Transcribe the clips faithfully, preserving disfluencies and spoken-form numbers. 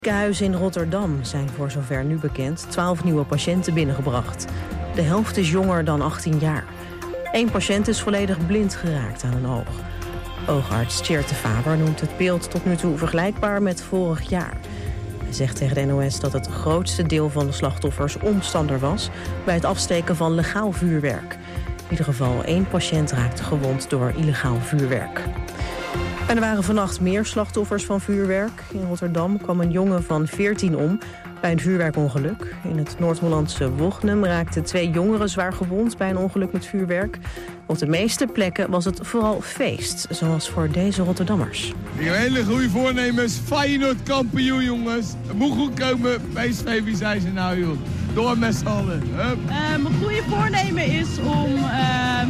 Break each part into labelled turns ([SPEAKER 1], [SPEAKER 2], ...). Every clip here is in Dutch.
[SPEAKER 1] Ziekenhuizen in Rotterdam zijn voor zover nu bekend twaalf nieuwe patiënten binnengebracht. De helft is jonger dan achttien jaar. Eén patiënt is volledig blind geraakt aan een oog. Oogarts Tjeerd de Faber noemt het beeld tot nu toe vergelijkbaar met vorig jaar. Hij zegt tegen de N O S dat het grootste deel van de slachtoffers omstander was bij het afsteken van legaal vuurwerk. In ieder geval één patiënt raakte gewond door illegaal vuurwerk. En er waren vannacht meer slachtoffers van vuurwerk. In Rotterdam kwam een jongen van veertien om bij een vuurwerkongeluk. In het Noord-Hollandse Wognum raakten twee jongeren zwaar gewond bij een ongeluk met vuurwerk. Op de meeste plekken was het vooral feest, zoals voor deze Rotterdammers.
[SPEAKER 2] Die hele goede voornemens, Feyenoord kampioen jongens. Het moet goed komen, P S V, wie zijn ze nou joh? Door met z'n allen. Hup.
[SPEAKER 3] Uh, mijn goede voornemen is om... Uh...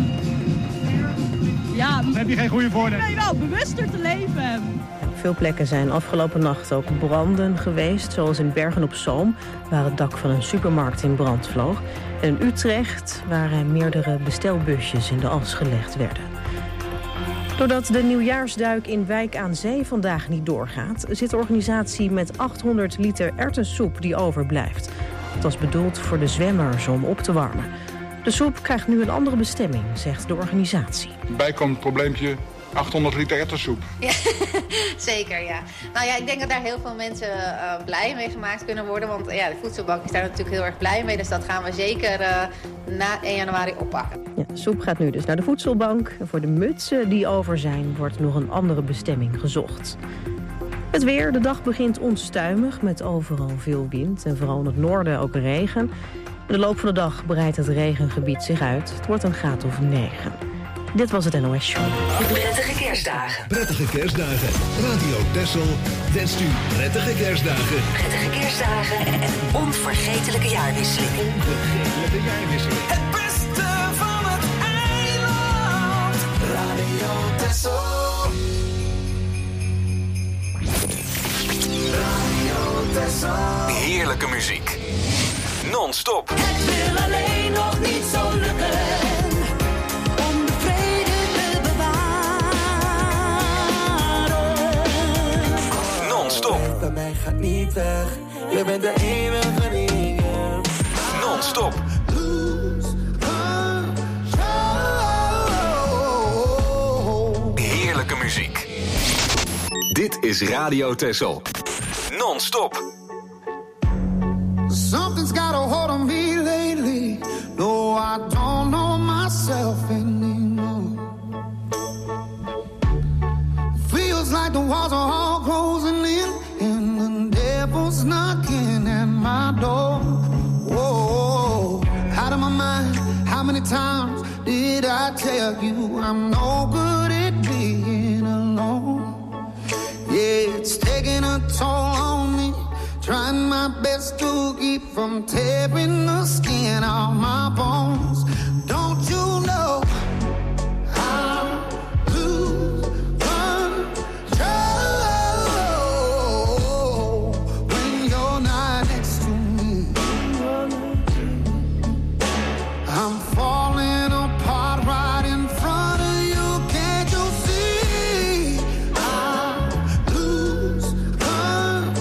[SPEAKER 3] Ja,
[SPEAKER 2] heb je geen goede voornemen?
[SPEAKER 3] Nee, wel bewuster te leven.
[SPEAKER 1] Op veel plekken zijn afgelopen nacht ook branden geweest, zoals in Bergen op Zoom, waar het dak van een supermarkt in brand vloog. En in Utrecht, waar meerdere bestelbusjes in de as gelegd werden. Doordat de nieuwjaarsduik in Wijk aan Zee vandaag niet doorgaat, zit de organisatie met achthonderd liter erwtensoep die overblijft. Dat was bedoeld voor de zwemmers om op te warmen. De soep krijgt nu een andere bestemming, zegt de organisatie.
[SPEAKER 4] Bijkomend probleempje, achthonderd liter erwtensoep.
[SPEAKER 5] Ja, zeker, ja. Nou ja, ik denk dat daar heel veel mensen uh, blij mee gemaakt kunnen worden. Want ja, de voedselbank is daar natuurlijk heel erg blij mee. Dus dat gaan we zeker uh, na één januari oppakken.
[SPEAKER 1] Ja, de soep gaat nu dus naar de voedselbank. En voor de mutsen die over zijn, wordt nog een andere bestemming gezocht. Het weer, de dag begint onstuimig met overal veel wind. En vooral in het noorden ook regen. In de loop van de dag breidt het regengebied zich uit. Het wordt een graad of negen. Dit was het N O S Show.
[SPEAKER 6] Prettige kerstdagen.
[SPEAKER 7] Prettige kerstdagen. Radio Texel wenst u prettige kerstdagen.
[SPEAKER 6] Prettige kerstdagen en een onvergetelijke jaarwisseling.
[SPEAKER 7] Onvergetelijke jaarwisseling.
[SPEAKER 8] Het beste van het eiland. Radio Texel. Radio Texel.
[SPEAKER 9] Heerlijke muziek. Non-stop.
[SPEAKER 8] Het wil alleen nog niet zo lukken. Om de vrede te bewaren.
[SPEAKER 9] Non-stop.
[SPEAKER 8] Bij mij gaat niet weg. Je bent de enige die ik heb.
[SPEAKER 9] Non-stop. Heerlijke muziek. Dit is Radio Texel. Non-stop.
[SPEAKER 10] Something's got a hold on me lately. No, I don't know myself anymore. Feels like the walls are all closing in, and the devil's knocking at my door. Whoa, out of my mind. How many times did I tell you I'm no good at being alone? Yeah, it's taking a toll on me. Trying my best to keep from tearing the skin off my bones. Don't you know I lose control when you're not next to me? I'm falling apart right in front of you. Can't you see? I lose control.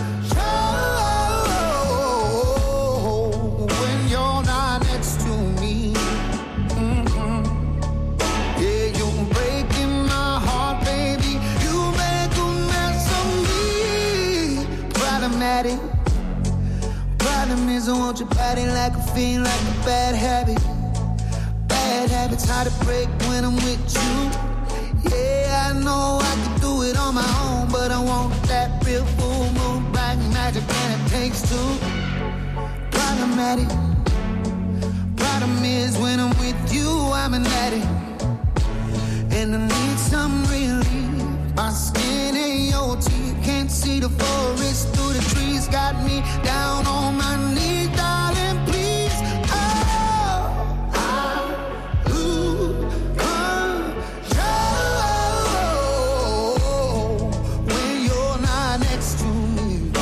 [SPEAKER 10] Problem is I want your body like a fiend, like a bad habit. Bad habits hard to break when I'm with you. Yeah, I know I can do it on my own, but I want that real full moon, black magic, and it takes two. Problematic. Problem is when I'm with you, I'm an addict, and I need some relief. My skin ain't your teeth, can't see the forest through the trees. Got me down on my knees, darling, please. Oh, I lose control when you're not next to me.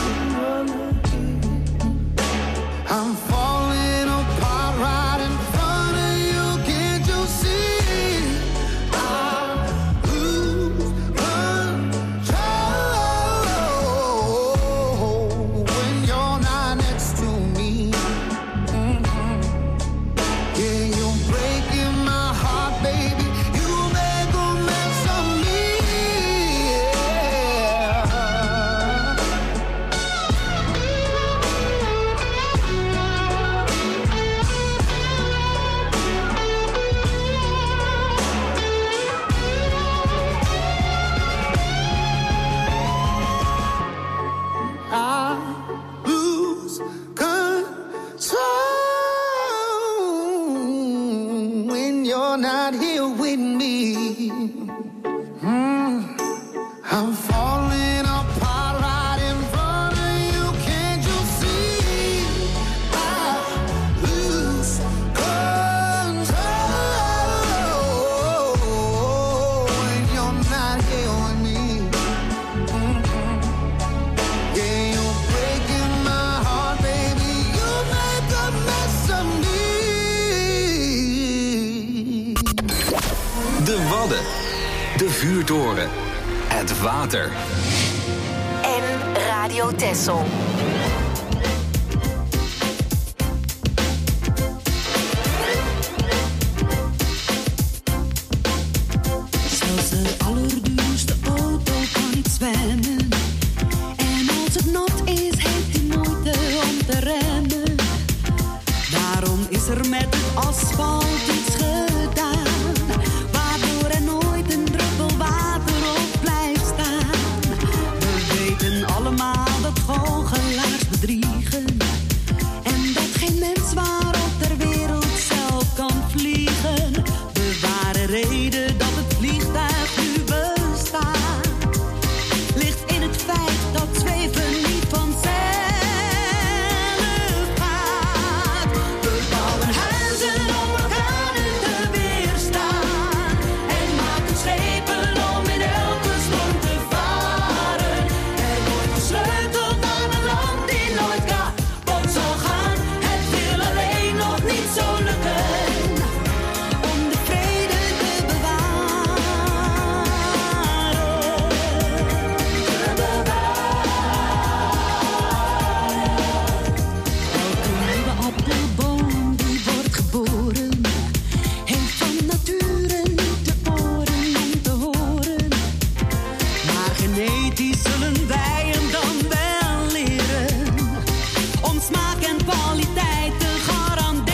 [SPEAKER 10] I'm falling apart right in front of you. Can't you see? I lose control
[SPEAKER 9] Wadden, de vuurtoren, het water.
[SPEAKER 6] En Radio Texel.
[SPEAKER 8] Zelfs de allerduurste auto kan niet zwemmen. En als het nat is, heeft hij moeite om te remmen. Daarom is er met het asfalt iets gedaan, waardoor er nooit een druppel water op blijft staan. We weten allemaal dat goochelaars bedriegen en dat geen mens waarop ter wereld zelf kan vliegen. De ware reden dat het vliegtuig nu bestaat ligt in het feit dat zweven niet vanzelf gaat. We bouwen huizen om orkanen te weerstaan en maken schepen om in elke storm te varen. Er wordt gesleuteld aan een land die nooit kapot zal gaan. Het wil alleen nog niet zo lukken om de vrede te bewaren. Te bewaren. Elke nieuwe appelboom die wordt geboren heeft van nature niet de oren om te horen. Maar genetisch zullen wij hem dan wel leren om smaak en kwaliteit te garanderen.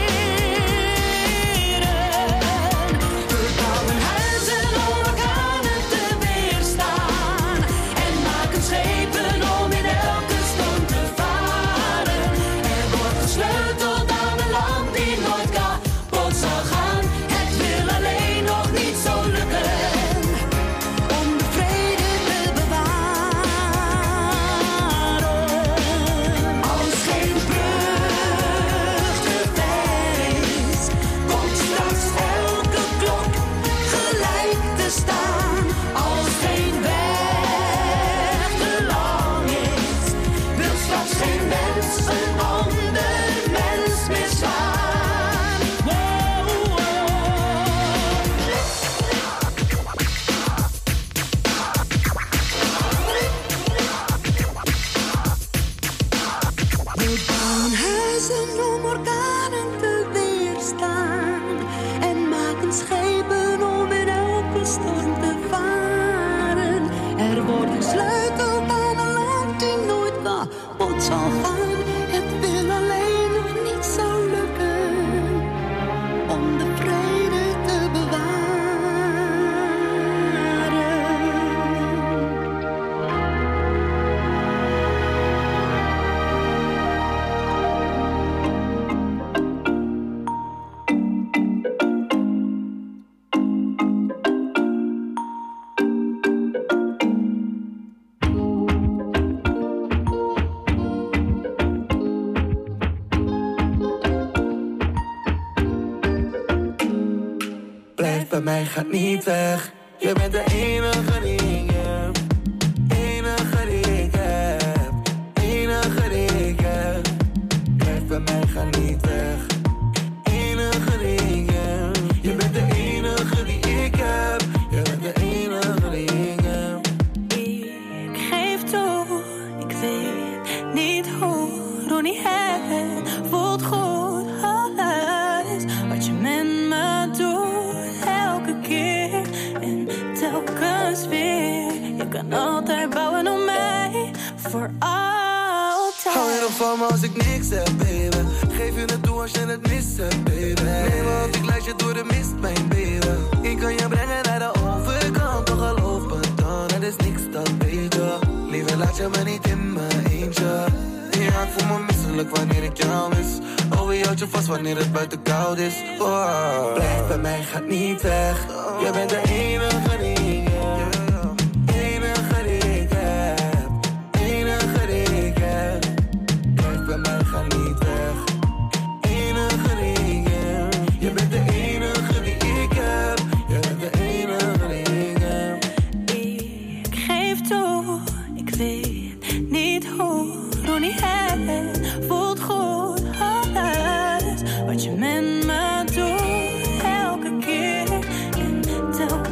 [SPEAKER 8] We bouwen huizen om orkanen te weerstaan en maken schepen om in elke storm te varen. Er wordt gesleuteld aan een land die nooit kapot zal gaan. Het wil alleen nog niet zo lukken om de vrede te bewaren. Als geen brug te ver is, komt straks elke klok gelijk te staan. Als geen weg te lang is, wil straks geen mens een ander mens meer slaan. Wow, We bouwen huizen om orkanen te weerstaan en maken schepen om in elke storm te varen. Er wordt gesleuteld aan een land die nooit kapot zal gaan. Het wil alleen nog niet zo lukken om de vrede te bewaren.
[SPEAKER 10] Blijf bij mij, gaat niet weg. Je bent de enige die ik heb. Enige die ik heb. Enige die ik heb. Blijf bij mij, ga niet weg. Enige die ik heb. Je bent de enige die ik heb. Je bent de enige die ik heb.
[SPEAKER 8] Ik geef toe, ik weet niet hoe. Ronnie, het voelt goed. Alles wat je met me doet, elke keer en telkens weer. Je kan altijd bouwen op mij, voor altijd.
[SPEAKER 10] Hou je nog van me als ik niks heb, baby? Geef je het toe als je het mis hebt, baby. Neem me op, ik leid je door de mist, mijn baby. Ik kan je brengen naar de overkant, toch geloof me dan. Het is niks, dat weet je. Liever laat je me niet in mijn eentje. Ja, ik voel me misselijk wanneer ik jou mis. Oh, je houdt je vast wanneer het buiten koud is. Oh. Blijf bij mij, gaat niet weg. Je bent de enige die ik heb. Enige die ik heb. Enige die ik heb. Blijf bij mij, ga niet weg. Enige die ik heb. Je bent de enige die ik heb. Je bent de enige die ik heb.
[SPEAKER 8] Ik geef toe, ik weet niet hoe. Ronnie, het voelt goed. Alles wat je met me doet, elke keer en telkens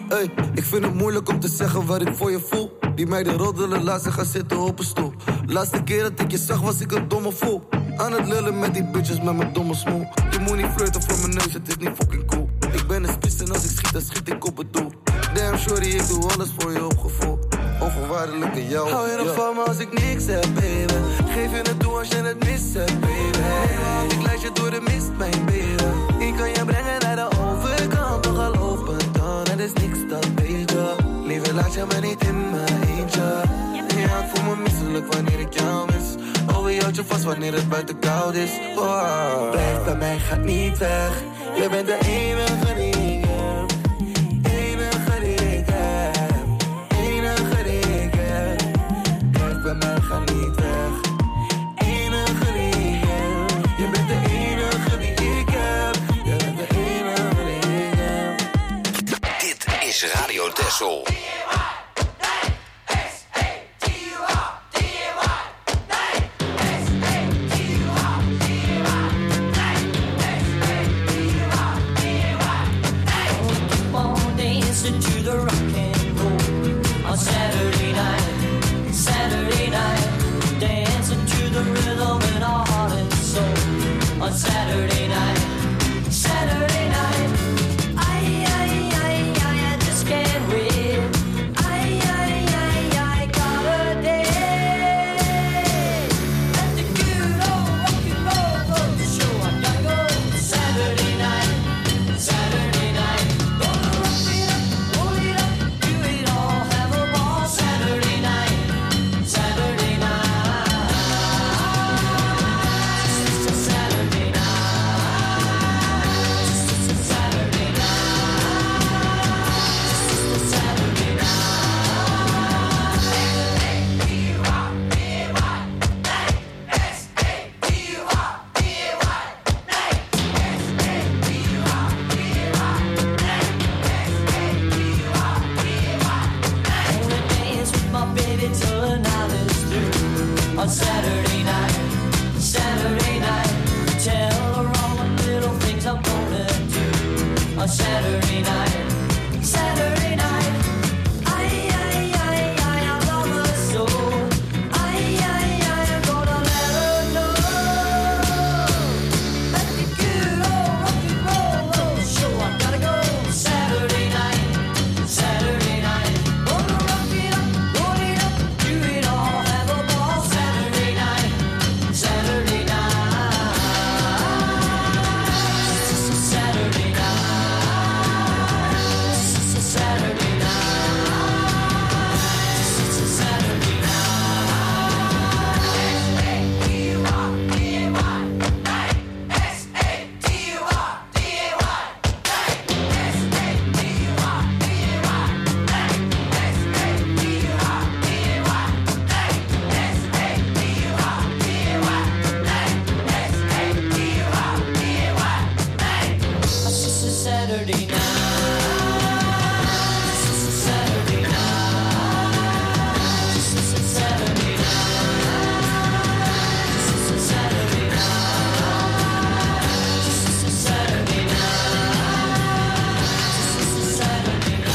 [SPEAKER 11] Ey, ik vind het moeilijk om te zeggen wat ik voor je voel. Die meiden roddelen, laat ze gaan zitten op een stoel. Laatste keer dat ik je zag was ik een domme fool. Aan het lullen met die bitches met mijn domme smoel. Je moet niet flirten voor mijn neus, het is niet fucking cool. Ik ben een spits en als ik schiet, dan schiet ik op het doel. Damn shorty, ik doe alles voor je opgevoel. Onvoorwaardelijke jou. Hou je nog van me als ik niks heb, baby? Geef je het toe als je het mis hebt, baby. Ik leid je door de mist, mijn baby. Ik kan je brengen naar de overkant, toch al open dan. Het is niks dat beter. Liever laat je me niet in mijn eentje. Ja, ik voel me misselijk wanneer ik jou mis. Oh, je houdt je vast wanneer het buiten koud is. Wow. Blijf bij mij, gaat niet weg. Je bent de enige die ik heb. Enige die ik heb. Enige die ik heb. Blijf bij mij, ga niet weg. Enige die ik heb. Je bent de enige die ik heb. Je bent de enige die ik heb.
[SPEAKER 9] Dit is Radio Texel.
[SPEAKER 12] Saturday night, Saturday night, I, I, I, I, I just can't wait. I, I, I, I got a day. At the good old rock and roll road show, I gotta go. Saturday night, Saturday night, gonna rock it up, roll it up, do it all, have a ball. Saturday night, Saturday night. On Saturday night, Saturday night, tell her all the little things I'm gonna do. On Saturday night, Saturday night, I, I, I, I, I love her so. I, I, I, I'm gonna let her know. Let the good old rock and roll roll show. I gotta go. Saturday night, Saturday night, gonna rock it up, roll it up, do it all, have a ball. Saturday night, Saturday night, Saturday night, Saturday night, Saturday night. S A T U R D A Y, night. S A T U R D A Y, night. S A T U R D A Y, night. S A T U R D A Y, night. S A T U R D A Y, night. S A T U R D A Y, night. It's just a Saturday night. It's just a Saturday night. It's just a Saturday night. It's just a Saturday night. It's just a Saturday night. It's just a Saturday night.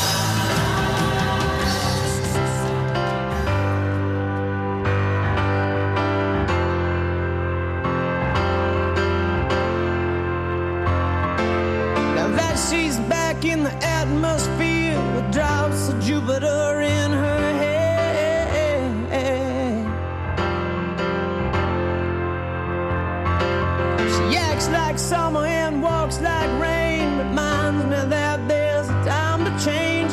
[SPEAKER 10] Now that she's back in the atmosphere with drops of Jupiter in her head. She acts like summer and walks like rain. Reminds me that there's a time to change.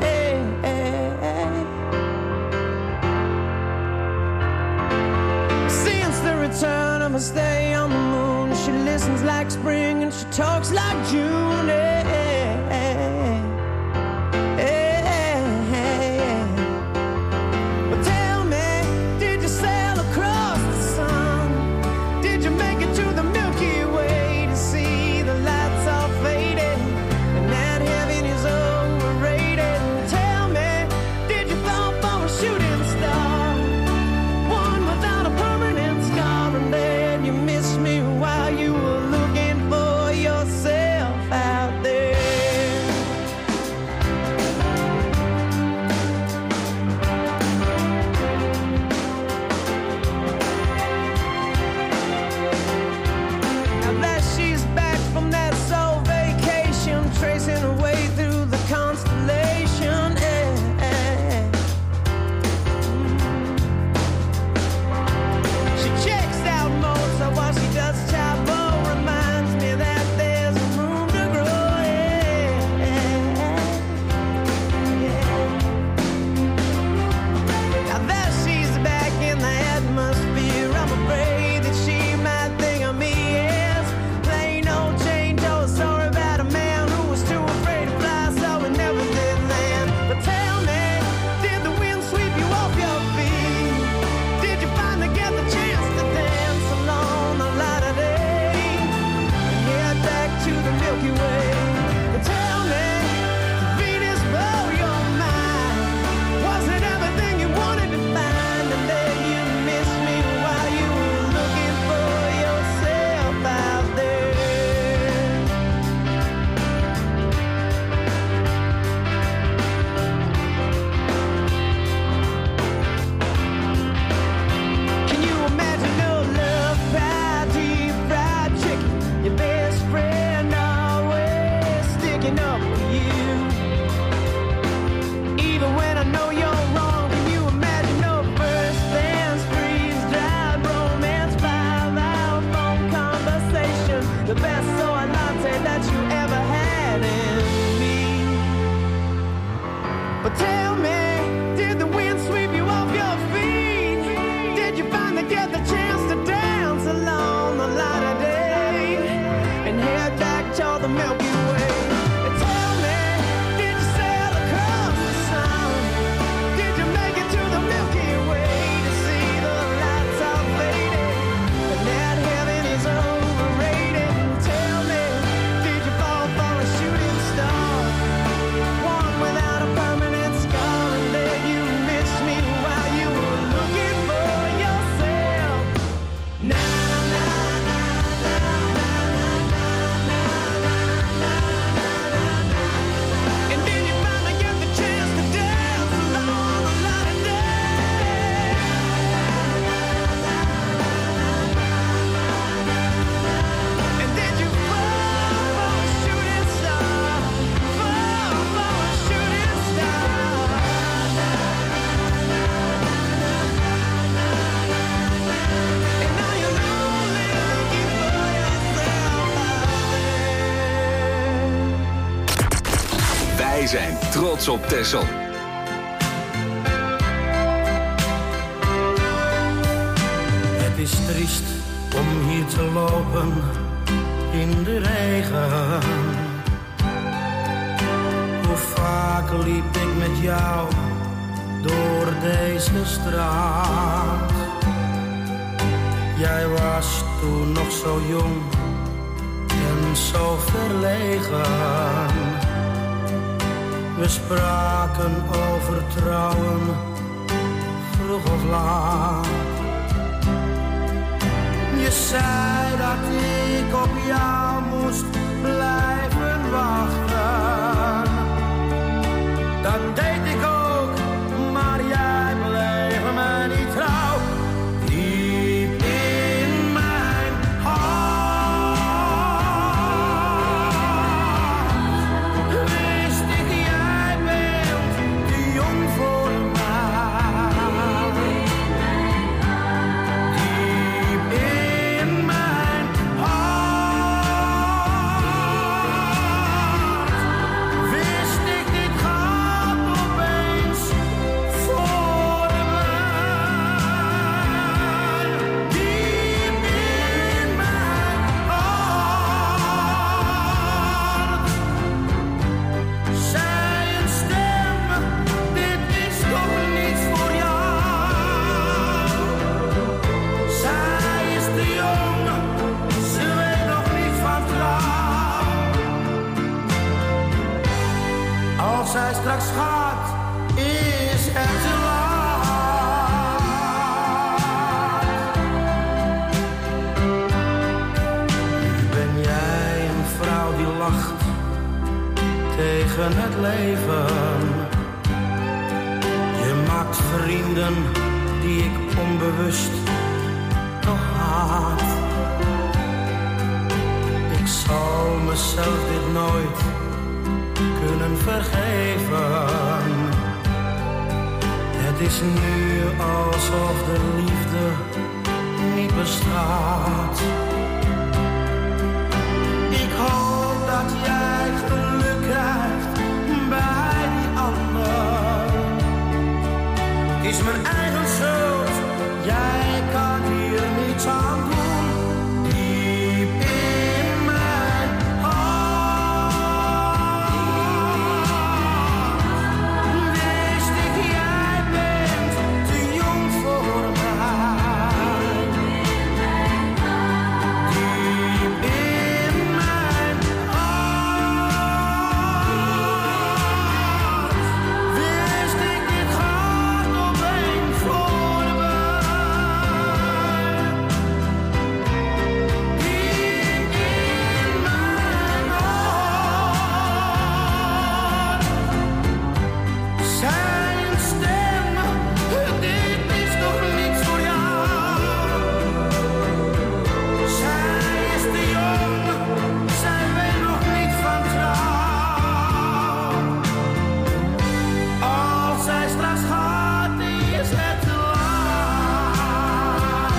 [SPEAKER 10] Since the return of her stay on the moon, she listens like spring and she talks like June. eh, eh, eh, eh. Well, tell me, did you sail across the sun? Did you make it to the Milky Way to see the lights all faded and that heaven is overrated? Tell me, did you fall for a shooting star, one without a permanent scar, and then you missed me while you were looking for yourself? But tell me, did the wind sweep you off your feet? Did you finally get the chance to dance along the light of day and head back to the Milky Way? Tell me, did you sail across the sun? Did you make it to the Milky Way to see the lights all faded and that heaven is overrated? Tell me, did you fall for a shooting star, one without a permanent scar, and then you missed me while you were looking for yourself? Na na na na na na na na na. And then you finally get the chance to dance along the light of day. And then you fall for a shooting star, fall for a shooting star. And now you're only looking for yourself out there.
[SPEAKER 9] Wij zijn trots op Texel.
[SPEAKER 13] Het is triest om hier te lopen in de regen. Hoe vaak liep ik met jou door deze straat. Jij was toen nog zo jong en zo verlegen. We spraken over trouwen, vroeg of laat. Je zei dat ik op jou moest blijven wachten. Dat deed ik ook, maar jij bleef me niet trouw. Diep in mijn hart wist ik, jij bent te jong voor mij. Diep in mijn hart wist ik, dit gaat opeens voorbij. Diep in mijn hart zei een stem, dit is toch niet voor jou. Zij is te jong, ze weet nog niet van trouw. Als zij straks gaat, is het te laat. Nu ben jij een vrouw die lacht tegen het leven. Je maakt vrienden die ik onbewust nog haat. Ik zal mezelf dit nooit kunnen vergeven. Het is nu alsof de liefde niet bestaat. Ik hoop dat jij geluk krijgt bij die ander. Het is mijn eigen schuld, jij kan hier niets aan doen. Diep in mijn hart wist ik, jij bent te jong voor mij. Diep in mijn hart wist ik, dit gaat opeens voorbij. Diep in mijn hart zei een stem, dit is toch niets voor jou. Zij is te jong, zij weet nog niet van trouw. Als zij straks gaat, is het te laat.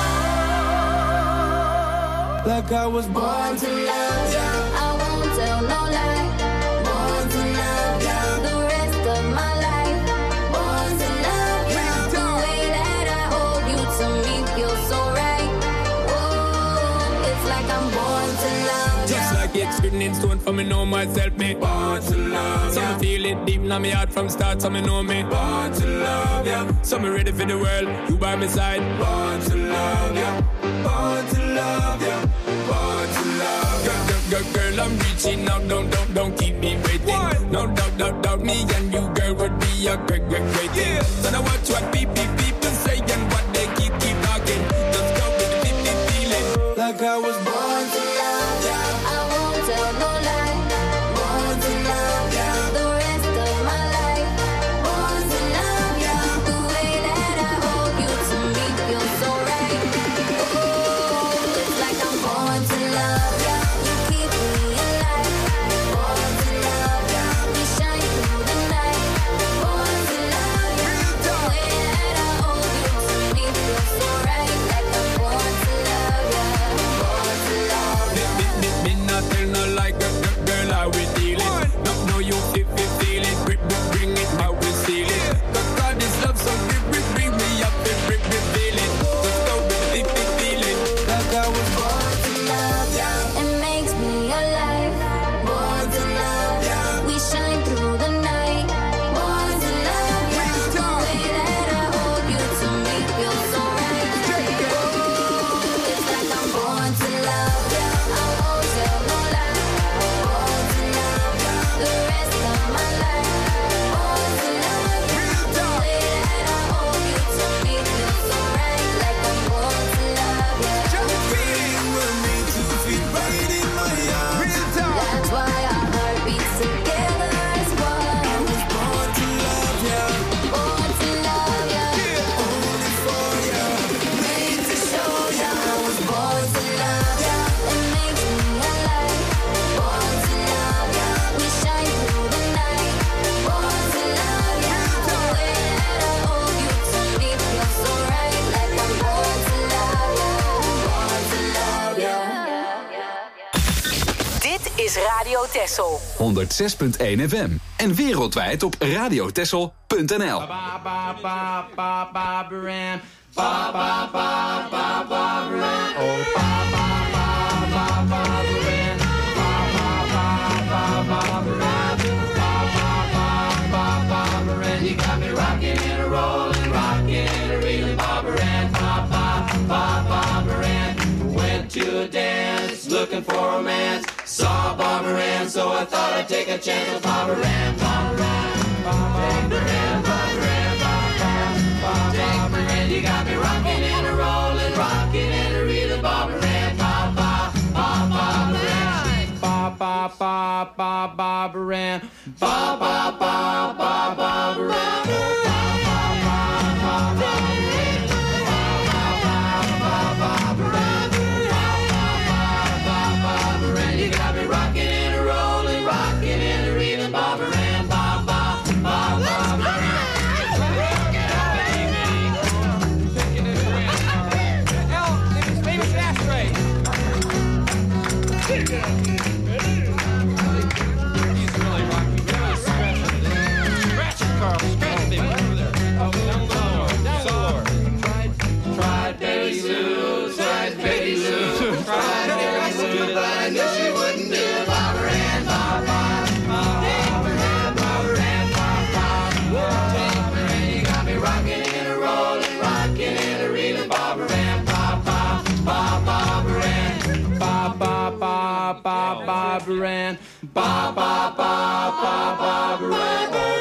[SPEAKER 10] Like I was born to love you.
[SPEAKER 14] I won't tell no in stone for me know myself, me born to love. So me feel it deep in my heart from start, so me know me born to love, yeah. So me ready for the world, you by my side. Born to love, yeah. Born to love, yeah. Born to love, yeah. Girl, girl, girl, I'm reaching out, don't, don't, don't keep me waiting. What? No doubt, doubt, doubt, me and you, girl, would be a great, great, great thing. Yeah. So now watch what people, people say and what they keep, keep talking. Just go with the deep, deep feeling.
[SPEAKER 10] Like I was born to love, yeah. I won't tell no lie. Born to love, yeah. The rest of my life. Born to love, yeah. The way that I hold you to me feels so right. Oh, it's like I'm born to love, yeah. You keep me alive. Born to love, yeah. We shine through the night. Born to love, yeah. The way that I hold you to me feels so right. Like I'm born to love, yeah. Born to love, yeah.
[SPEAKER 14] Me not tell no like a girl how we deal it. No, no, you feel, feel, feel it. Bring, bring it how we seal it. Cause God is love, so bring, bring, bring me up and bring me feel it. Just go with the deep, deep feeling.
[SPEAKER 10] Like I was born to love, yeah. It makes me alive. Born to love, yeah. We shine through the night. Born to love, yeah. The way that I hold you to me feels so right. Oh, it's like I'm born to love, yeah. I won't tell no lie. Born to love, yeah. The rest of my life. Born to love, yeah. The way that I hold you to me feels so right. Like I'm born to love, yeah.
[SPEAKER 13] Feeling with me, two feet right in my arms.
[SPEAKER 10] That's why our heart beats together as one.
[SPEAKER 13] I was born to love ya,
[SPEAKER 10] Born to love, yeah.
[SPEAKER 13] only for ya, made to show ya.
[SPEAKER 10] I was born to love, yeah. It makes me alive. Born to love, yeah. We shine through the night. Born to love, yeah. The way that I hold you to me feels so right. Like I'm born to love, yeah. Born to love, yeah.
[SPEAKER 6] Dit is Radio Texel.
[SPEAKER 9] honderdzes punt één F M. En wereldwijd op radiotexel punt n l.
[SPEAKER 14] Ba ba ba ba ba baran. Ba ba ba ba ba baran. Oh ba ba ba ba ba baran. Ba ba ba ba ba baran. Ba ba ba ba ba baran. You got me rocking and a rolling, rocking and a reeling, ba baran. Ba ba ba ba baran. Went to a dance, looking for romance. Saw Barbara Ann, so I thought I'd take a chance with Barbara Ann. Barbara Ann, Barbara Ann, Barbara Ann, Barbara Ann. You got me rocking and a rolling, rocking and a reeling, Barbara Ann. Ba ba ba Barbara Ann. Ba ba ba ba Barbara Ann. Ba ba ba ba Barbara Ann. You got me rocking and a rolling, rocking and a reeling, Barbara Ann, ba ba ba Barbara Ann. Leave us an ashtray. He's really rocking, really scratching it. Scratch it, Carl, scratch it, over there. Oh, down low, down low. Tried Betty Lou, tried Betty Lou, tried Betty Lou, but I knew she wouldn't do it. Barbara Ann, ba ba, Barbara Ann, Barbara Ann, ba ba, Barbara Ann. You got me rocking and a rolling, rocking and a reeling, Barbara Ann, ba ba, ba Barbara Ann, ba ba ba ba Barbara Ann, ba ba ba ba Barbara Ann.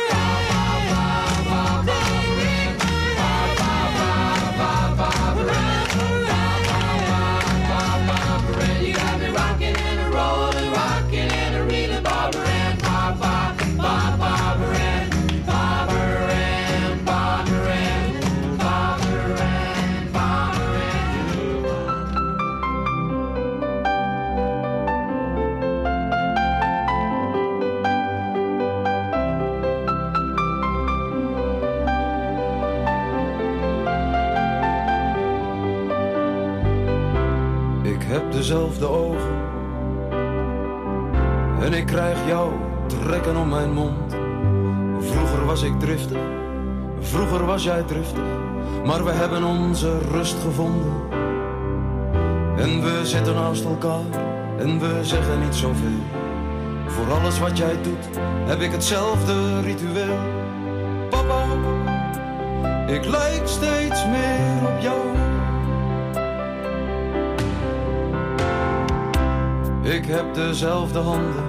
[SPEAKER 15] Ik heb dezelfde ogen en ik krijg jou trekken om mijn mond. Vroeger was ik driftig, vroeger was jij driftig, maar we hebben onze rust gevonden. En we zitten naast elkaar en we zeggen niet zoveel. Voor alles wat jij doet, heb ik hetzelfde ritueel. Papa, ik lijk steeds meer op jou. Ik heb dezelfde handen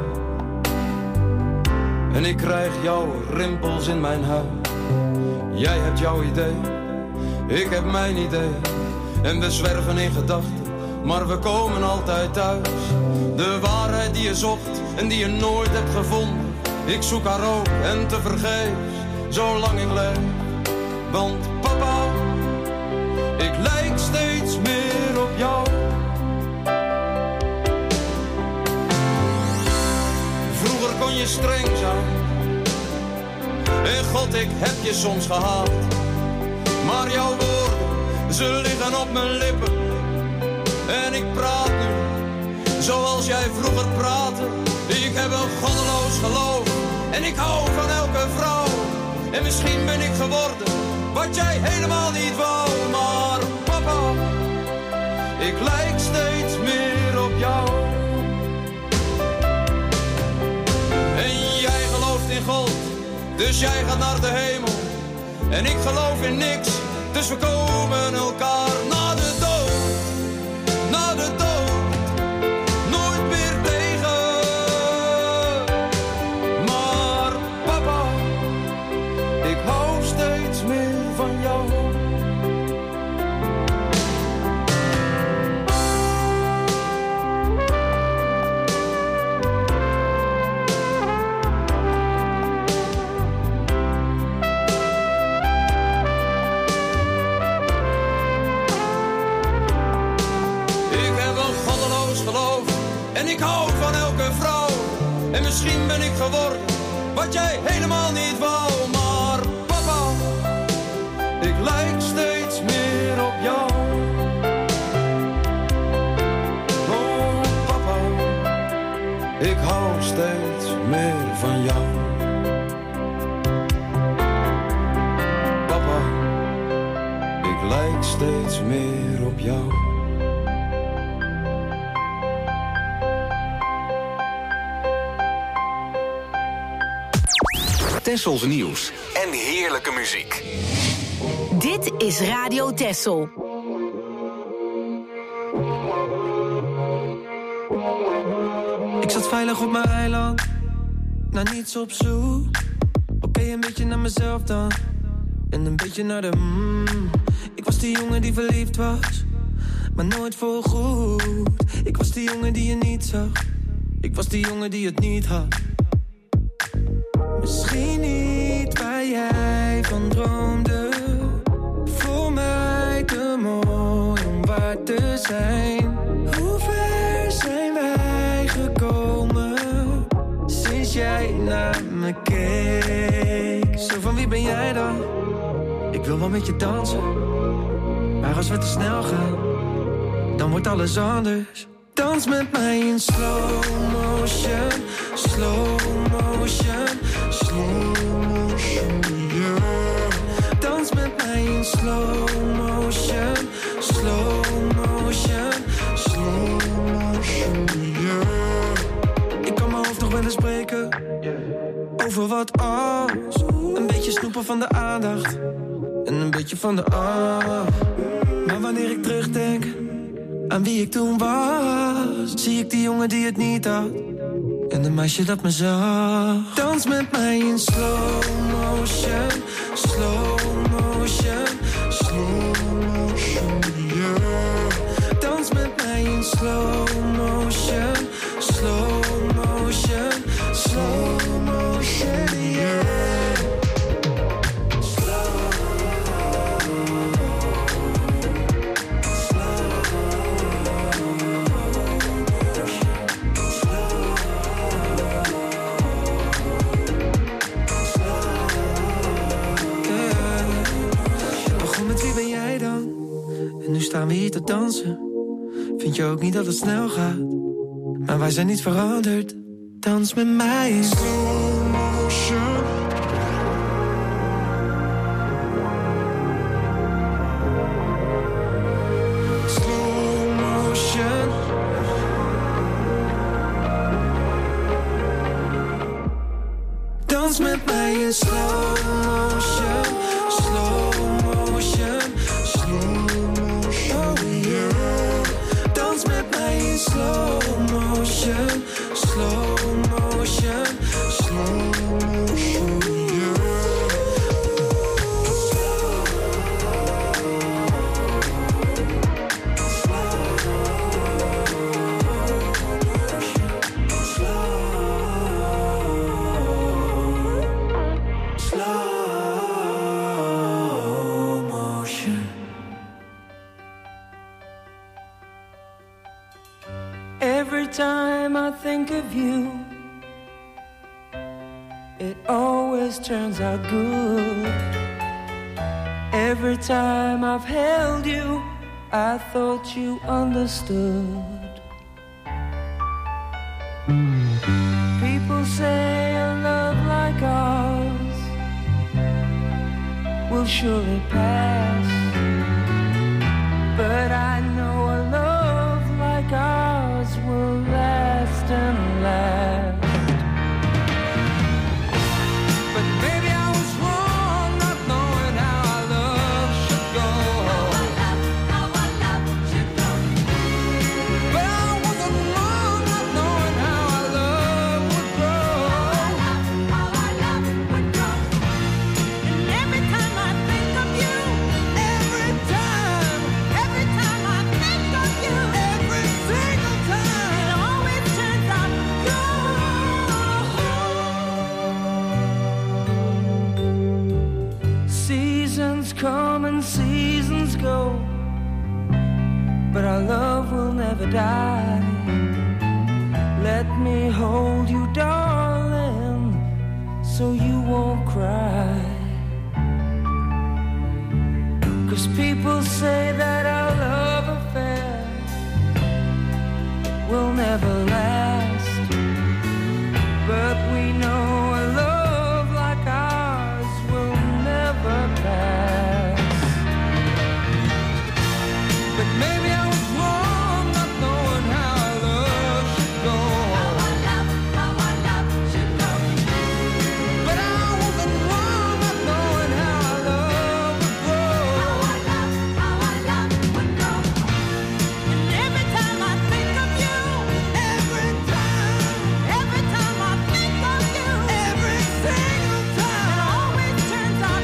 [SPEAKER 15] en ik krijg jouw rimpels in mijn huid. Jij hebt jouw idee, ik heb mijn idee. En we zwerven in gedachten, maar we komen altijd thuis. De waarheid die je zocht en die je nooit hebt gevonden. Ik zoek haar ook en tevergeefs, zolang ik leef. Want papa, ik lijk steeds meer op jou. Vroeger kon je streng zijn en God, ik heb je soms gehaat. Maar jouw woorden, ze liggen op mijn lippen. En ik praat nu zoals jij vroeger praatte. Ik heb een goddeloos geloof en ik hou van elke vrouw. En misschien ben ik geworden wat jij helemaal niet wou. Maar papa, ik lijk steeds meer op jou. En jij gelooft in God, dus jij gaat naar de hemel. En ik geloof in niks, dus we komen elkaar na de dood. Na de dood, nooit meer tegen. Maar papa, ik hou steeds meer van jou. En ik hou van elke vrouw. En misschien ben ik geworden wat jij helemaal niet wou. Maar papa, ik lijk steeds meer op jou. Oh papa, ik hou steeds meer van jou. Papa, ik lijk steeds meer op jou.
[SPEAKER 9] Tessels nieuws en heerlijke muziek.
[SPEAKER 6] Dit is Radio Tessel.
[SPEAKER 16] Ik zat veilig op mijn eiland, naar niets op zoek. Oké, okay, een beetje naar mezelf dan, en een beetje naar de mm. Ik was die jongen die verliefd was, maar nooit voorgoed. Ik was die jongen die je niet zag, ik was die jongen die het niet had. Misschien niet waar jij van droomde. Voor mij te mooi om waar te zijn. Hoe ver zijn wij gekomen sinds jij naar me keek? Zo van wie ben jij dan? Ik wil wel met je dansen, maar als we te snel gaan, dan wordt alles anders. Dans met mij in slow motion, slow motion, slow motion, yeah. Dans met mij in slow motion, slow motion, slow motion, yeah. Ik kan mijn hoofd toch wel eens breken, over wat als. Een beetje snoepen van de aandacht en een beetje van de ah. Maar wanneer ik terugdenk aan wie ik toen was, zie ik die jongen die het niet had en een meisje dat me zag. Dans met mij in slow motion, slow motion, slow motion, yeah. Dans met mij in slow motion, slow motion, slow motion, yeah. Nu staan we hier te dansen. Vind je ook niet dat het snel gaat? Maar wij zijn niet veranderd. Dans met mij in slow motion. Slow motion. Dans met mij in slow motion, slow motion, slow motion, oh yeah. Dans met mij in slow motion, slow motion, slow motion, yeah. Every time I think of you, it always turns out good. Every time I've held you, I thought you understood. People say a love like ours will surely pass, but I know a love like ours will last and last. But maybe I was wrong not knowing how our love should go. How our love should go. But I wasn't wrong not knowing how our love would grow. How our love would grow. And every time I think of you, every time, every time I think of you, every single time, it always turns out good. Seasons come and seasons go, but our love will never die. Let me hold you, darling, so you won't cry. 'Cause people say that our love affair will never last, but we know a love like ours will never pass. But maybe I was wrong not knowing how our love should go. How our love, how our love should go. But I wasn't wrong not knowing how our love would grow. How our love, how our love would grow. And every time I think of you, every time, every time I think of you, every single time, it always turns out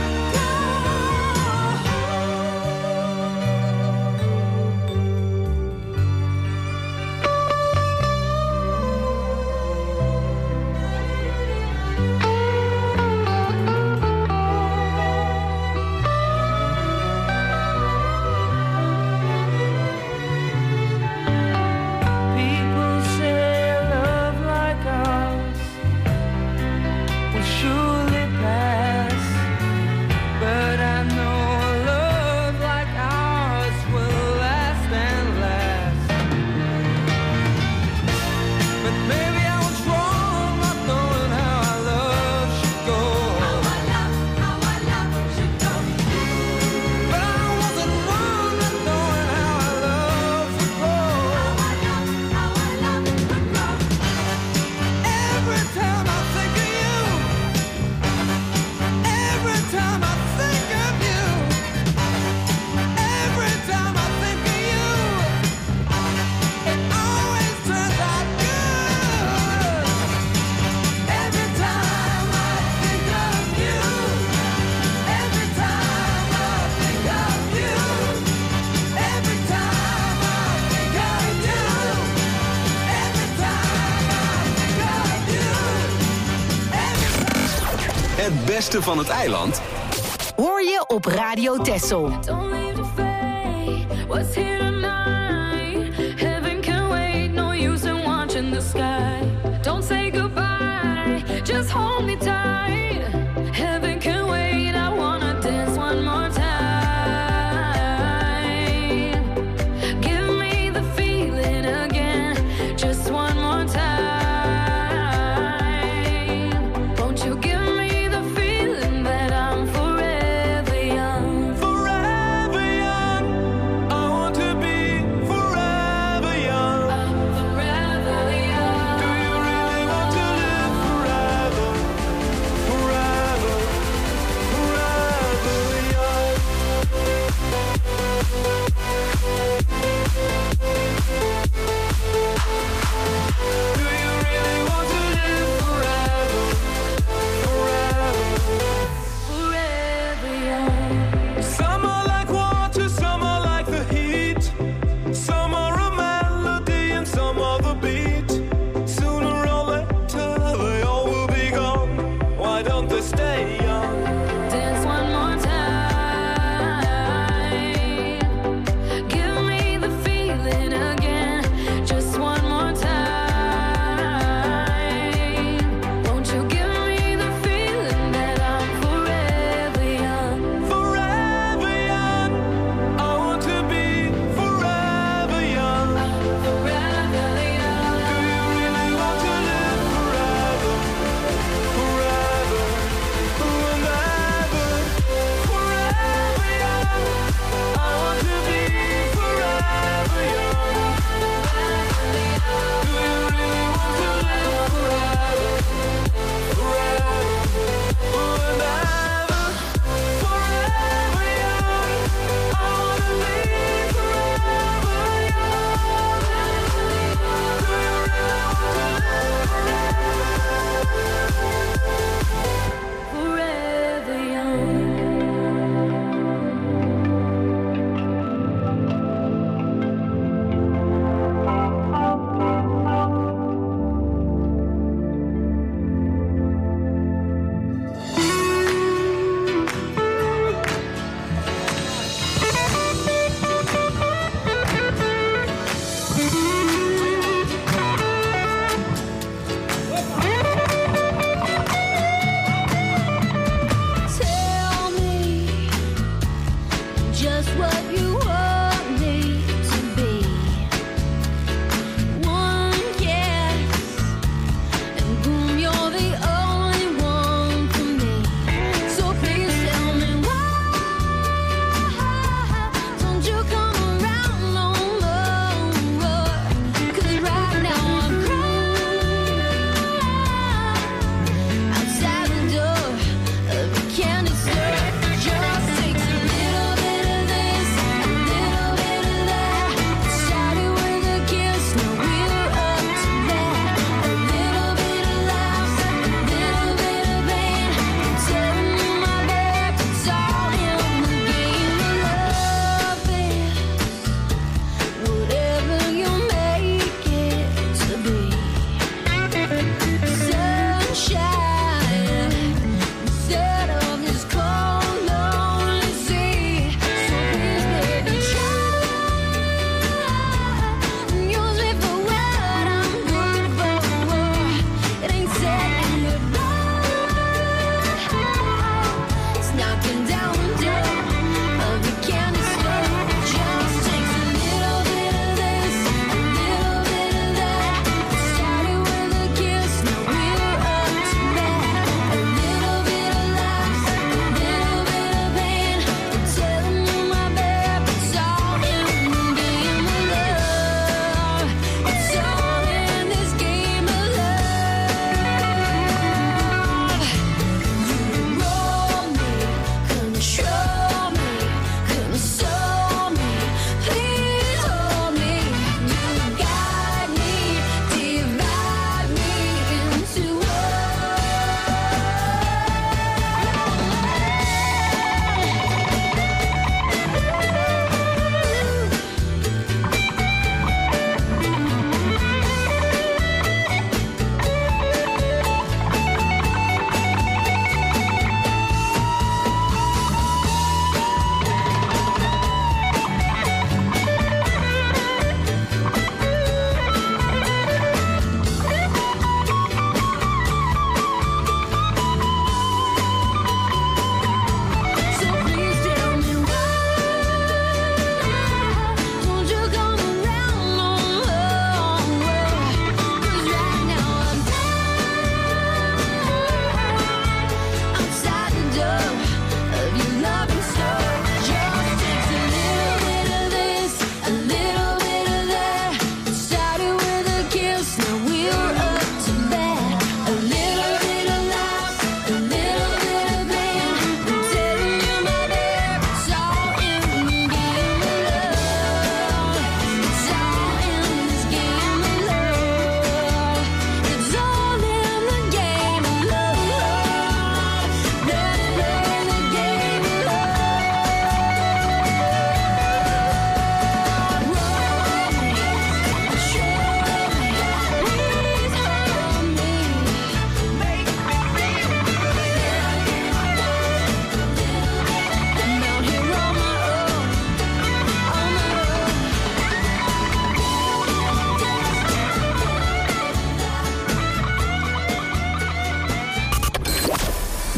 [SPEAKER 16] people say a love like ours will surely pass, but I know a love like ours will last and last. But maybe I was wrong not knowing how our love should go. How our love, how our love should go. But I wasn't wrong not knowing how our love would grow. How our love, how our love would grow. Every time I think of you, every time I think of you, every time I think of you, it always turns out good. Every time I think of you, every time I think of you, every time I think of you, every time I think of you.
[SPEAKER 9] Het beste van het eiland
[SPEAKER 6] Hoor je op Radio Texel.
[SPEAKER 12] Don't leave the fate, what's here tonight? Heaven can wait, no use in watching the sky. Don't say goodbye, just hold me tight. Heaven can wait, I wanna dance one more time. Give me the feeling again, just one more time. Won't you give me the feeling that I'm forever young?
[SPEAKER 16] Forever young, I want to be forever young.
[SPEAKER 12] I'm forever young.
[SPEAKER 16] Do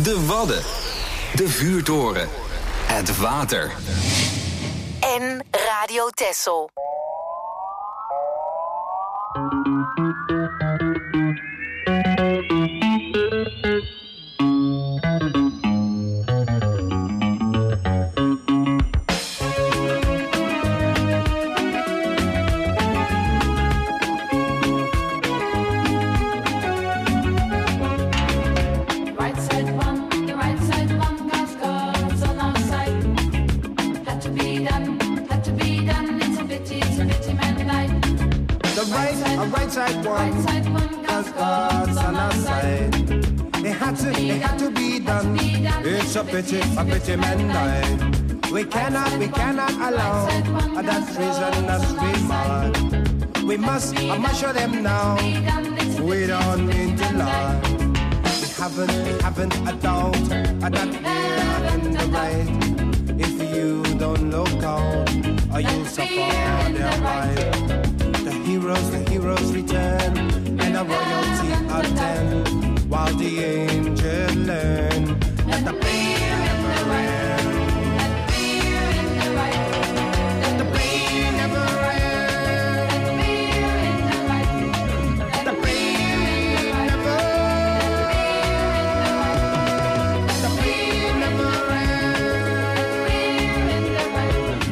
[SPEAKER 9] De Wadden. De vuurtoren. Het water.
[SPEAKER 6] En Radio Texel.
[SPEAKER 13] Side one, cause God's on our side. It had to, it had to be done. It's a pity, a pity man died. We cannot, we cannot allow that treasonous remark. We must, I must show them now. We don't mean to lie. We haven't, we haven't a doubt that we're in the right. If you don't look out, or you'll suffer their right. Heroes, the heroes return, and a royalty attend, while the angels learn that the pain never ends. That fear in the right, that the pain never ends. That fear in the right, that the pain never ends. That the pain never ends. Fear in the right.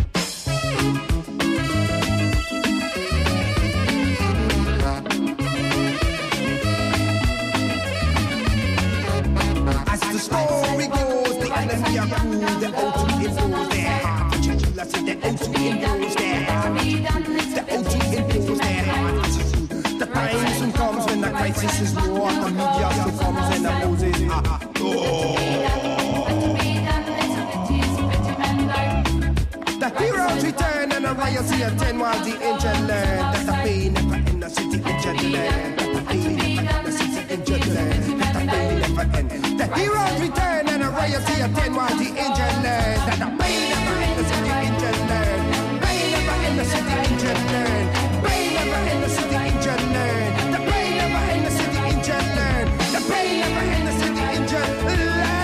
[SPEAKER 13] Story goes, the enemy are cool, the O T impose their heart. I said the O T impose their heart. The O T impose their heart. The time soon comes when the crisis is war. The media soon comes when the Moses are oh. The heroes return and the royalty attend, while the angel learn that the pain never in the city angel learn. That the pain never in the city angel learn. That the pain never end. The heroes return and the royalty attend, while the angel learn that the pain never in the city angel learn. Pain never in the city angel learn. Pain never in the city angel learn. The pain never in the city angel learn. The pain never in the city angel learn.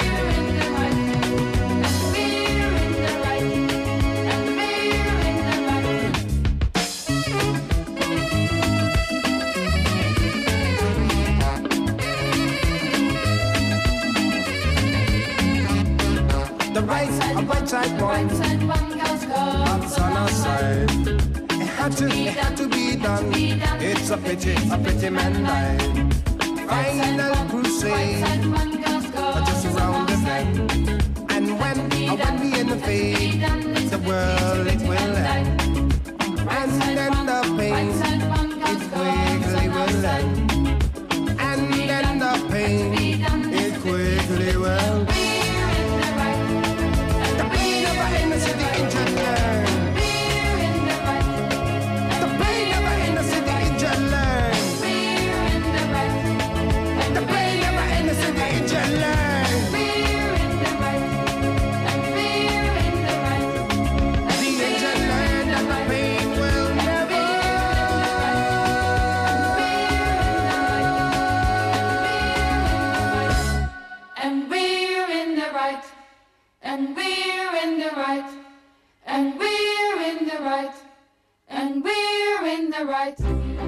[SPEAKER 13] The right side, a right side one, God's on our side. It had to, it had to be done. It's a pity, a pity man died. Final crusade, just around the bend. And when, when we in the fade, the world it will end. And then the pain, it quickly will end. And then the pain, it quickly will end. In the city angel learn. Fear in the right. The pain never in the city angel learn. Fear in the right. The pain never in the city angel learn. Fear in the right. And fear in the right. The angel learn that the pain will never.
[SPEAKER 17] And we're in the right. And we're in the right, and we're in the right, and we're in the right.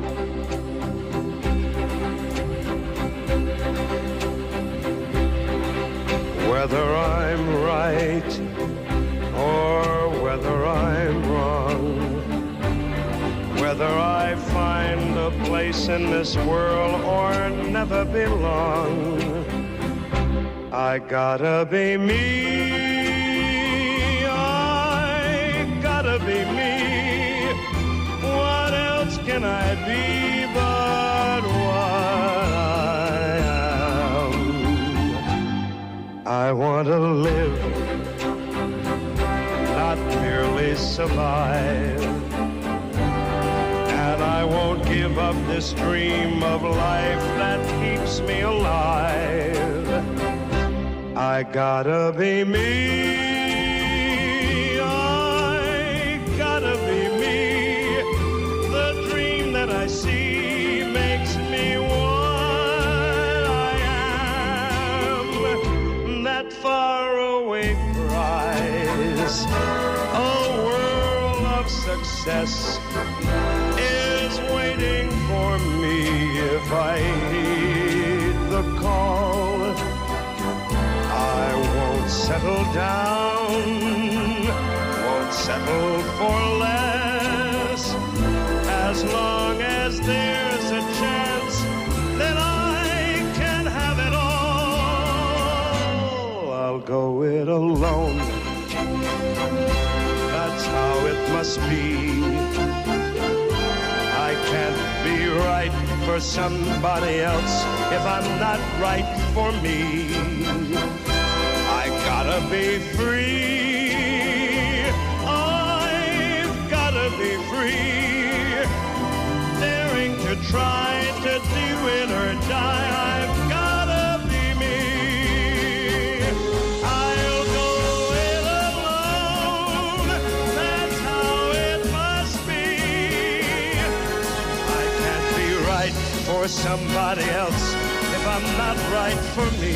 [SPEAKER 18] Whether I'm right or whether I'm wrong, whether I find a place in this world or never belong, I gotta be me. Gotta be me. What else can I be but what I am? I want to live, not merely survive. And I won't give up this dream of life that keeps me alive. I gotta be me. I see makes me what I am. success is waiting for me if I heed the call. I won't settle down, won't settle for less, as long as there's a chance that I can have it all. I'll go it alone, that's how it must be. I can't be right for somebody else if I'm not right for me. I gotta be free, I've gotta be free, daring to try to do it or die. I've gotta be me. I'll go it alone, that's how it must be. I can't be right for somebody else if I'm not right for me.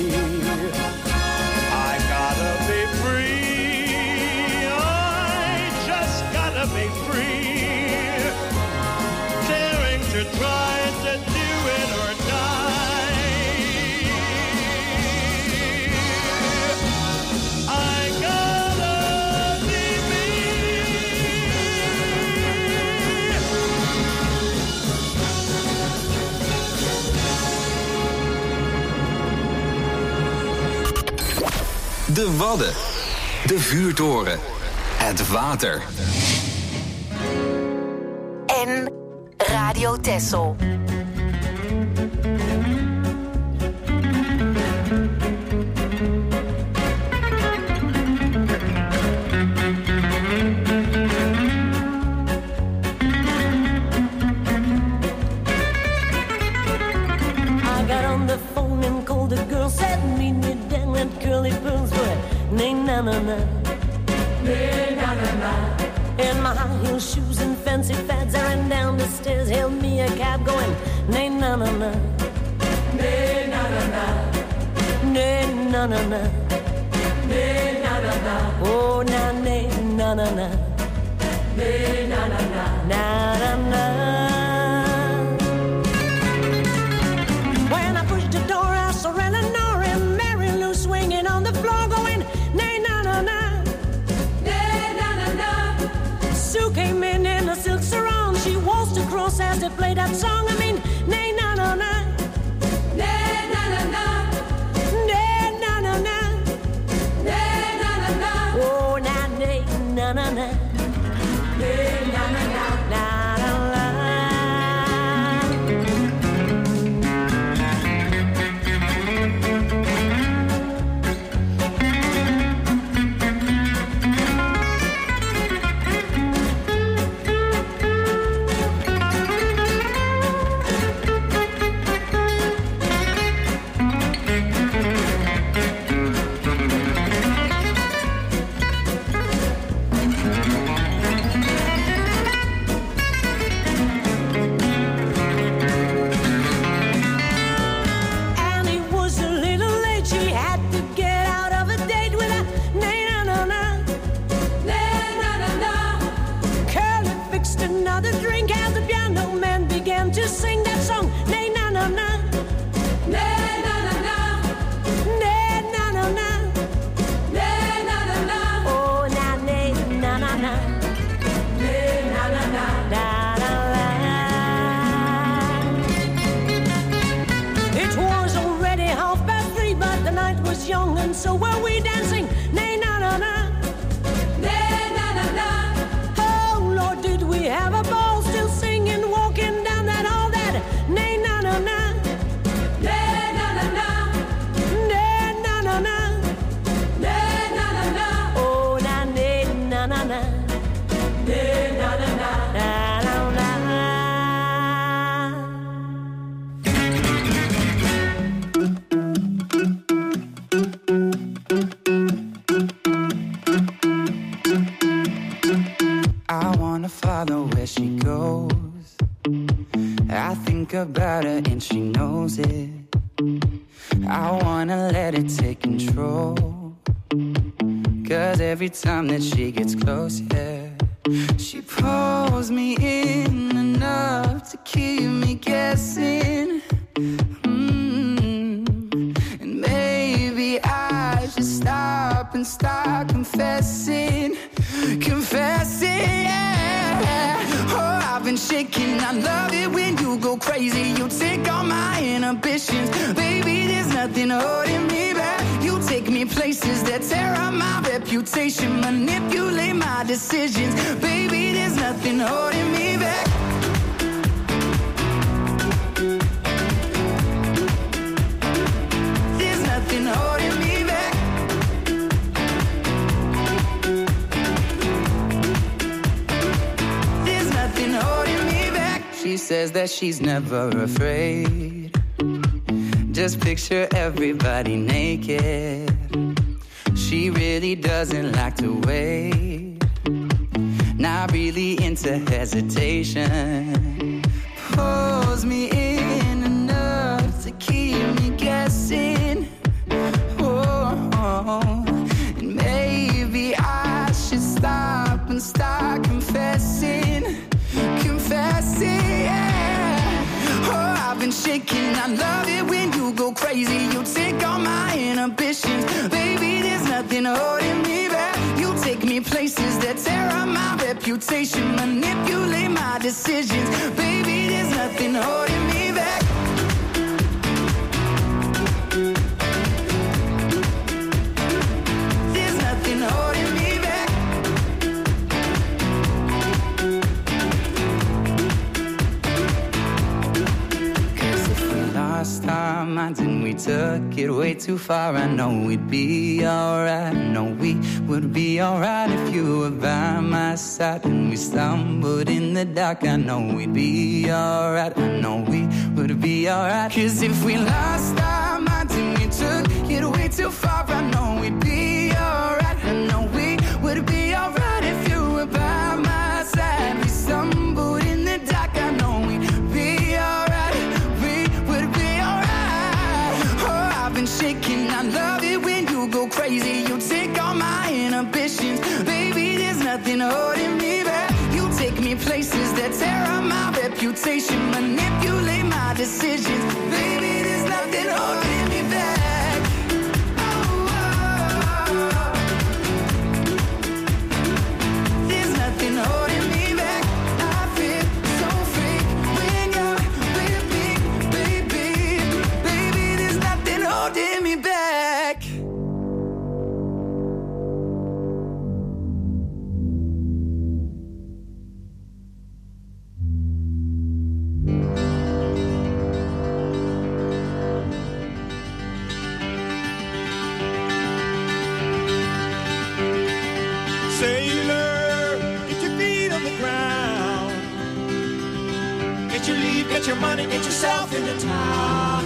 [SPEAKER 18] I gotta be free, I just gotta be free, daring to try to do it or die. I gotta be me.
[SPEAKER 9] De Wadden, de vuurtoren, het water.
[SPEAKER 6] En Radio Texel.
[SPEAKER 12] I got on the phone and called the girl, said meet me down at Curly Pearls, but nay na na na, nay na na na. In my high heel shoes and fancy fads, I ran down the stairs, hailed me a cab, going nay na na na, nay na na na, nay na na na, nay na na na. Oh na nay na na na, nay na na na, na na na. When I pushed the door, I saw Eleanor and Mary Lou swinging on the floor, going nay na na na, nay na na na. Sue came in in a silk sarong, she waltzed across as they played that song. I mean, nay na na na, nay na na na, nay na na na, nay na na na. Oh na nay na na na, nay na na na, na na na. To sing that song, nay na na na, nay na na na, nay na na na, nay na na na. Oh na nay na na na, nay na na na, na na na. It was already half past three, but the night was young, and so were we dancing. Nay na na na, nay na na na. Oh Lord, did we have a ball? Still singing, walking down that hall. That nay na na na, nay na na na, nay na na na, nay na na na. Oh na nay na na na, nay na na na, na na na.
[SPEAKER 19] I wanna follow where she goes. I think about her and she knows it. I wanna let it take control. Cause every time that she gets close, yeah, She pulls me in enough to keep me guessing. Mm. And maybe I should stop and start confessing. Confessing, yeah. Oh, I've been shaking. I love it when you go crazy. You take all my inhibitions. Baby, there's nothing holding me back. You take me places that tear up my reputation. Manipulate my decisions. Baby, there's nothing holding me back. There's nothing holding me back. There's nothing holding me back. She says that she's never afraid. Just picture everybody naked. She really doesn't like to wait. Not really into hesitation. Pulls me in enough to keep me guessing. Oh, oh. And maybe I should stop and start confessing. Confessing, yeah. Oh, I've been shaking. I love it when you go crazy. You take all my inhibitions. Baby, there's nothing holding me back. You take me places that tear up my reputation. Manipulate my decisions. Baby, there's nothing holding me back. There's nothing holding me back. Cause if we lost our minds and we took it way too far, I know we'd be alright. I know we would be alright if you were by my side. And we stumbled in the dark, I know we'd be alright. I know we would be alright. Cause if we lost our minds and we took it way too far, I know we'd be alright. I know we would be alright if you were by my side. We stumbled in the dark, I know we'd be alright. We would be alright. Oh, I've been shaking. I love it when you go crazy. You take all my inhibitions. Baby, there's nothing holding me back. You take me places that tear up my reputation. Manipulate my decisions. Baby, there's nothing holding me back. Oh, oh, oh. There's nothing holding me back. I feel so free when you're with me, baby. Baby, there's nothing holding me back.
[SPEAKER 18] Sailor, get your feet on the ground. Get your leave, get your money, get yourself into town.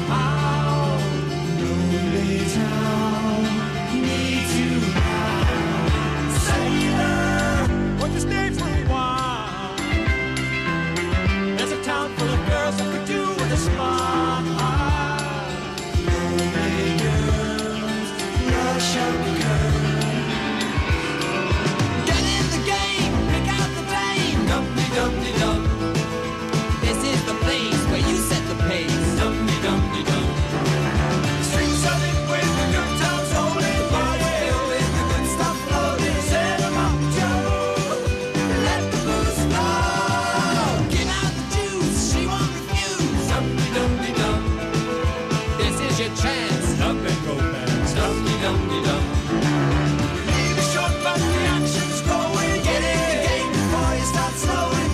[SPEAKER 18] Lonely town, needs you now. Sailor, won't you stay for a while? There's a town full of girls that could do with a smile. Lonely girls, Russian girls.
[SPEAKER 12] Dum-de-dum-de-dum. This is the place where you set the pace. Dum-de-dum-de-dum.
[SPEAKER 18] Strings of it with the good times holding. Party with the good stuff floating. Set 'em up, Joe. Let the booze flow.
[SPEAKER 12] Give out the juice, she won't refuse.
[SPEAKER 18] Dum-de-dum-de-dum.
[SPEAKER 12] This is your chance.
[SPEAKER 18] Up and romance. Dum-de-dum-de-dum. Leave it short, but the action's going. Get in the game before you start slowing.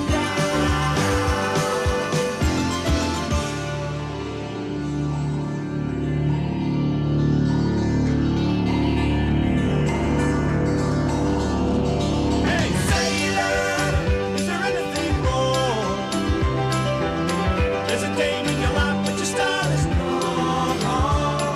[SPEAKER 18] Hey, sailor, is there anything wrong? There's a dame in your lap, but your style is wrong.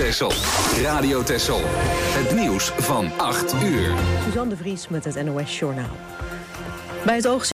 [SPEAKER 9] Texel. Radio Texel. Het nieuws van acht uur.
[SPEAKER 1] Suzanne de Vries met het N O S Journaal. Bij het oog